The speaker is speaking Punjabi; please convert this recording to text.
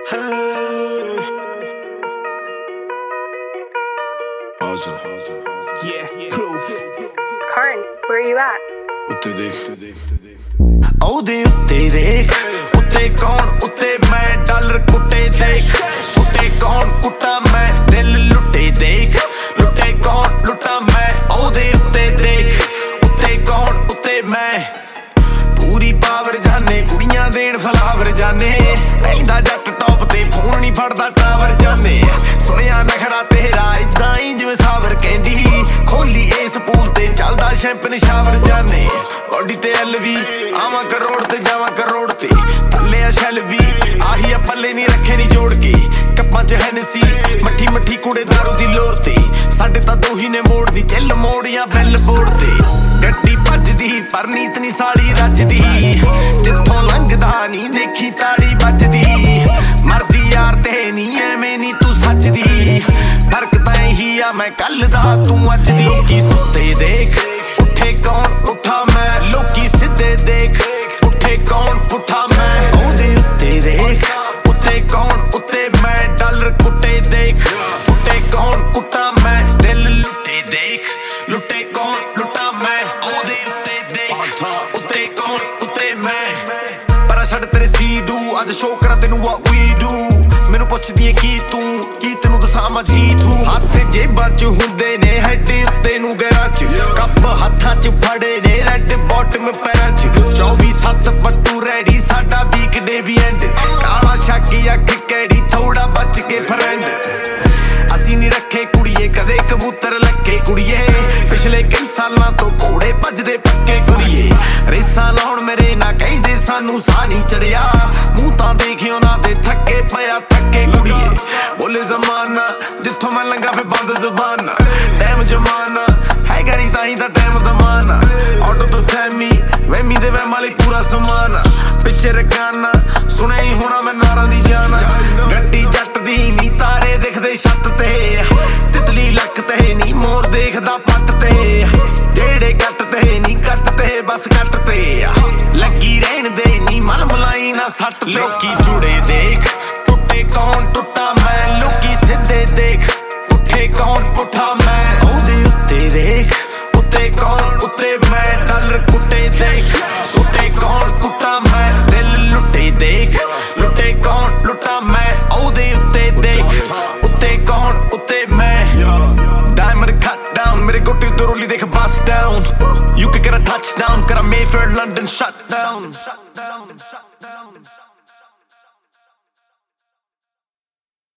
Yeah, proof. Karn, where are you at? ਉੱਤੇ ਦੇਖ ਉਹਦੇ ਉੱਤੇ ਦੇਖ ਉੱਤੇ ਕੌਣ ਉੱਤੇ ਮੈਂ ਡਾਲਰ ਕੁੱਟੇ ਦੇਖ ਉੱਤੇ ਕੌਣ ਕੁੱਟਾ ਮੈਂ ਦਿਲ ਲੁੱਟੇ ਦੇਖ ਲੁੱਟੇ ਕੌਣ ਲੁੱਟਾ ਮੈਂ ਉਹਦੇ ਉੱਤੇ ਦੇਖ ਉੱਤੇ ਕੌਣ ਉੱਤੇ ਮੈਂ ਪੂਰੀ ਪਾਵਰ ਜਾਨੇ ਕੁੜੀਆਂ ਦੇਣ ਫਲਾਵਰ ਜਾਨੇ ਰਹਿੰਦਾ ਜੱਟ ਟੌਪ ਤੇ ਫੋਨ ਨਹੀਂ ਫੜਦਾ ਟਾਵਰ ਜਾਨੇ ਸੁਣਿਆ ਨਖਰਾ ਤੇਰਾ ਇਦਾਂ ਹੀ ਜਿਵੇਂ ਸਾਵਰ ਕਹਿੰਦੀ ਖੋਲੀ ਇਸ ਪੂਲ ਤੇ ਚੱਲਦਾ ਸ਼ੈਂਪਨ ਸ਼ਾਵਰ ਜਾਨੇ ਬੋਡੀ ਤੇ ਐਲਵੀ ਆਵਾਂ ਕਰੋੜ ਤੇ ਜਾਵਾਂ ਕਰੋੜ ਤੇ ਥੱਲੇ ਆ ਸ਼ੈਲ ਵੀ ਆਹੀ ਆ ਪੱਲੇ ਨਹੀਂ ਰੱਖੇ ਨਹੀਂ ਜੋੜ ਕੇ ਕੱਪਾਂ 'ਚ ਹੈਨਸੀ ਮੱਠੀ ਮੱਠੀ ਕੁੜੇ ਦਾਰੂ ਦੀ ਲੋਰ ਤੇ ਸਾਡੇ ਤਾਂ ਦੋਹੀ ਨੇ ਮੋੜ ਦੀ ਚੱਲ ਮੋੜ ਜਾਂ ਬੈਲ ਫੋੜ ਤੇ ਗੱਡੀ ਭੱਜਦੀ ਪਰ ਨੀਤ ਨਹੀਂ ਸਾਲੀ ਰੱਜਦੀ ਜਿੱਥੋਂ ਲੰਘਦਾ ਨਹੀਂ ਦੇਖੀ ਤਾੜੀ ਵੱਜਦੀ ਮਰਦੀ ਯਾਰ ਤੇ ਨਹੀਂ ਐਵੇਂ ਨਹੀਂ ਤੂੰ ਸੱਜਦੀ ਫਰਕ ਤਾਂ ਇਹੀ ਆ ਮੈਂ ਕੱਲ ਦਾ ਤੂੰ ਅੱਜ ਦੀ ਕੀ ਸੁੱਤੇ ਦੇਖ ਉੱਠੇ ਕੌਣ ਉੱਠਾ ਮੈਂ ਲੋਕੀ ਸਿੱਧੇ ਦੇਖ ਉੱਠੇ ਕੌਣ ਪੁੱਠਾ ਮੈਂ ਉਹਦੇ ਉੱਤੇ ਦੇਖ ਉੱਤੇ ਕੌਣ ਉੱਤੇ ਮੈਂ ਡਾਲਰ ਕੁੱਟੇ ਦੇਖ ਉੱਤੇ ਕੌਣ ਕੁੱਟਾ ਮੈਂ ਦਿਲ ਲੁੱਟੇ ਦੇਖ ਲੁੱਟੇ ਕੌਣ ਲੁੱਟਾ ਮੈਂ ਉਹਦੇ ਉੱਤੇ ਦੇਖ ਉੱਤੇ ਕੌਣ ਉੱਤੇ ਮੈਂ ਪਰ ਛੱਡ ਤੇਰੇ ਸੀ ਡੂ ਅੱਜ ਸ਼ੋਅ ਕਰਾਂ ਤੈਨੂੰ what we do ਮੈਨੂੰ ਪੁੱਛਦੀ ਏ ਕੀ ਤੂੰ ਕੀ ਤੈਨੂੰ ਦੱਸਾਂ ਮੈਂ ਜੀ ਤੂੰ ਹੱਥ ਜੇਬਾਂ 'ਚ ਹੁੰਦੇ ਨੇ ਹੈਡ ਉੱਤੇ ਨੂੰ ਗੈਰਾਂ 'ਚ ਕੱਪ ਹੱਥਾਂ 'ਚ ਫੜੇ ਨੇ ਰੈਡ ਬਾਟਮ ਪੈਰਾਂ 'ਚ 24/7 ਬੱਟੂ ਰੈਡੀ ਸਾਡਾ ਵੀਕਡੇ ਵੀ ਐਂਡ ਕਾਲਾ ਸ਼ਾਕੀ ਅੱਖ ਕਿਹੜੀ ਥੋੜਾ ਬਚ ਕੇ ਫਰੈਂਡ ਅਸੀਂ ਨਹੀਂ ਰੱਖੇ ਕੁੜੀਏ ਕਦੇ ਕਬੂਤਰ ਲੱਕੇ ਕੁੜੀਏ ਪਿਛਲੇ ਕਈ ਸਾਲਾਂ ਤੋਂ ਘੋੜੇ ਭੱਜਦੇ ਪੱਕੇ ਕੁੜੀਏ ਰੇਸਾਂ ਲਾਉਣ ਮੇਰੇ ਨਾ ਕਹਿੰਦੇ ਸਾਨੂੰ ਸਾਹ ਨਹੀਂ ਚੜਿਆ ਮੂੰਹ ਤਾਂ ਦੇਖੇ ਉਹਨਾਂ ਦੇ ਥੱਕੇ ਪਿਆ ਥੱਕੇ ਕੁੜੀਏ ਬੋਲੇ ਜ਼ਮਾਨਾ ਜਿੱਥੋਂ ਮੈਂ ਲੰਘਾ ਫੇ ਬੰਦ ਜ਼ਬਾਨਾ ਟਾਈਮ ਜਮਾਨਾ ਹੈਗਾ ਨਹੀਂ ਤਾਂ ਹੀ ਤਾਂ ਟਾਈਮ ਦਮਾਨਾ ਆਟੋ ਤੋਂ ਸੈਮੀ ਵਹਿਮੀ ਦੇ ਵਹਿਮ ਵਾਲੀ ਪੂਰਾ ਸਮਾਨ ਪਿੱਛੇ ਰਕਾਨਾ ਸੁਣਿਆ ਹੀ ਹੋਣਾ ਮੈਂ ਨਾਰਾਂ ਦੀ ਜਾਨ ਗੱਡੀ ਜੱਟ ਦੀ ਨਹੀਂ ਤਾਰੇ ਦਿਖਦੇ ਛੱਤ ਤੇ ਤਿਤਲੀ ਲੱਕ ਤੇ ਨਹੀਂ ਮੋਰ ਦੇਖਦਾ ਪੱਟ ਤੇ ਜਿਹੜੇ ਕੱਟ ਤੇ ਨਹੀਂ ਕੱਟ ਤੇ ਬਸ ਕੱਟ ਤੇ ਲੱਗੀ ਰਹਿਣ ਦੇ ਨਹੀਂ ਮਲ ਮਲਾਈ ਨਾ ਸੱਟ ਤੇ ਲੋਕੀ ਜੁੜੇ ਦੇਖ ਟੁੱਟੇ ਕੌਣ ਟੁੱਟਾ ਮੈਂ ਲੋਕੀ ਸਿੱਧੇ ਦੇਖ ਉੱਠੇ ਕੌਣ ਪੁੱਠਾ ਮੈਂ ਉਹਦੇ ਉੱਤੇ ਦੇਖ ਉੱਤੇ ਕੌਣ ਉੱਤੇ ਮੈਂ ਡਾਲਰ ਕੁੱਟੇ ਦੇਖ ਉੱਤੇ ਕੌਣ ਕੁੱਟਾ ਮੈਂ ਦਿਲ ਲੁੱਟੇ ਦੇਖ ਲੁੱਟੇ ਕੌਣ ਲੁੱਟਾ ਮੈਂ ਉਹਦੇ ਉੱਤੇ ਦੇਖ ਉੱਤੇ ਕੌਣ ਉੱਤੇ ਮੈਂ Diamond cut down ਮੇਰੇ ਗੋਟੇ ਤੋਂ ਰੋਲੀ ਦੇਖ bust down You could get a touchdown ਕਰਾਂ Mayfair London shut down